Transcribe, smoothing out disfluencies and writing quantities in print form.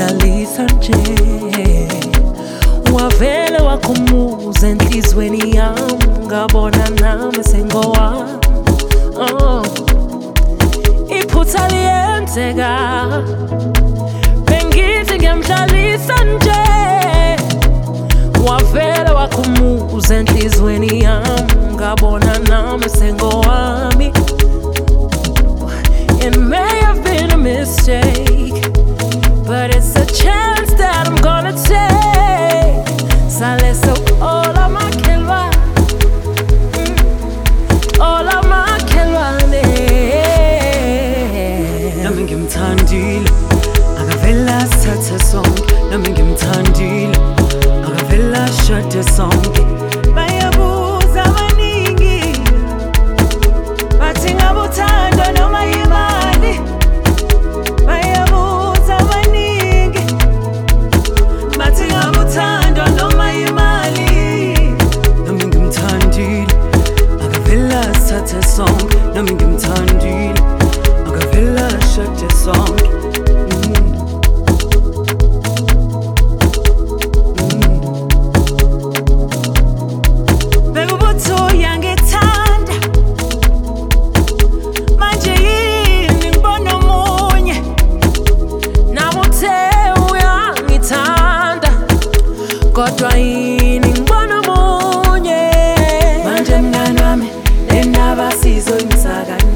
ngimdlalisa nje wavele wakhumuza enhlizweni yami ngabona nami sengowami. Iphutha liyenzeka bengithi ngiyamdlalisa nje wavele wakhumuza enhlizweni yami ngabona nami sengowami. It may have been a mistake, but it's a chance that I'm gonna take. Sale so all of my kelwa, all of my kelwane. Nami ngimthandile, akavela sathe sonke. Nami ngimthandile, akavela shade sonke. Bayabuza abaningi, bathi ngabuthando noma imali. Bayabuza abaningi, bathi ngabuthando noma imali. Nami ngimthandile, akavela sathe sonke. Nami ngimthandile, akavela shade sonke. Kodwa yini ngibona munye manje mngani wami, le ndaba sizoyimisa kanjani?